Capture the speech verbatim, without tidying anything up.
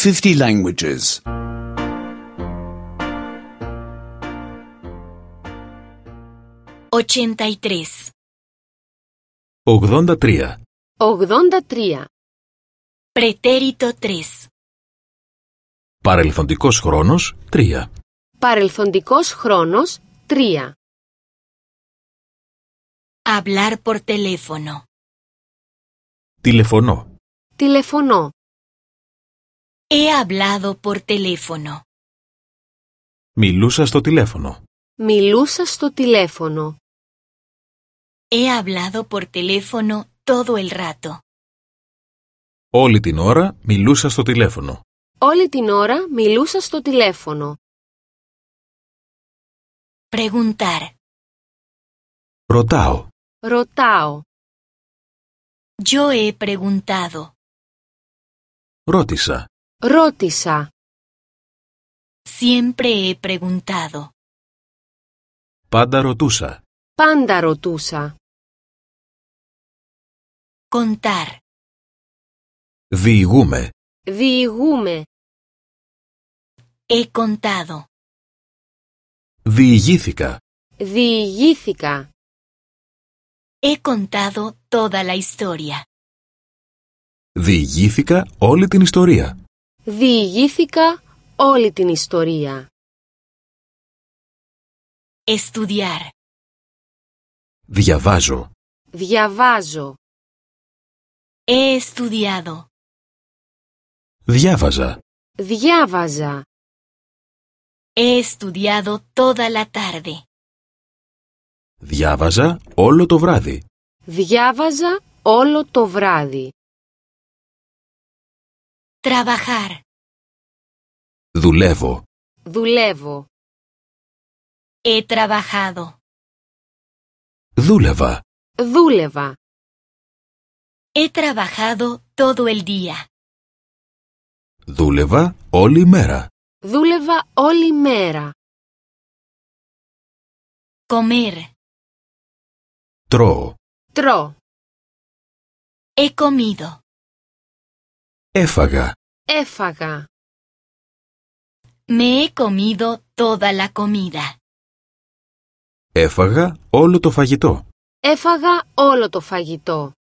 fifty languages. ochenta y tres. ογδόντα τρία. ογδόντα τρία. Pretérito tres. Παρελθοντικός χρόνος τρία. Παρελθοντικός χρόνος τρία. Hablar por teléfono. Τηλεφωνώ. Τηλεφωνώ. He hablado por teléfono. Μιλούσα στο τηλέφωνο. Μιλούσα στο τηλέφωνο. He hablado por teléfono todo el rato. Όλη την ώρα μιλούσα στο τηλέφωνο. Όλη την ώρα μιλούσα στο τηλέφωνο. Preguntar. Ρωτάω. Ρωτάω. Yo he preguntado. Ρώτησα. Ρώτησα. Siempre he preguntado. Πάντα ρωτούσα. Πάντα ρωτούσα. Contar. Διηγούμε. Διηγούμε. He contado. Διηγήθηκα. Διηγήθηκα. He contado toda la historia. Διηγήθηκα όλη την ιστορία. Διηγήθηκα όλη την ιστορία. Estudiar. Διαβάζω. Διαβάζω. He estudiado. Διάβαζα. Διάβαζα. He estudiado toda la tarde. Διάβαζα όλο το βράδυ. Διάβαζα όλο το βράδυ. Trabajar. Δουλεύω. Δουλεύω. He trabajado. Δούλευα. Δούλευα. He trabajado todo el día. Δούλευα όλη μέρα. Δούλευα όλη μέρα. Comer. Τρώω. Τρώω. He comido. Έφαγα. Έφαγα. Me he comido toda la comida. Έφαγα όλο το φαγητό. Έφαγα όλο το φαγητό.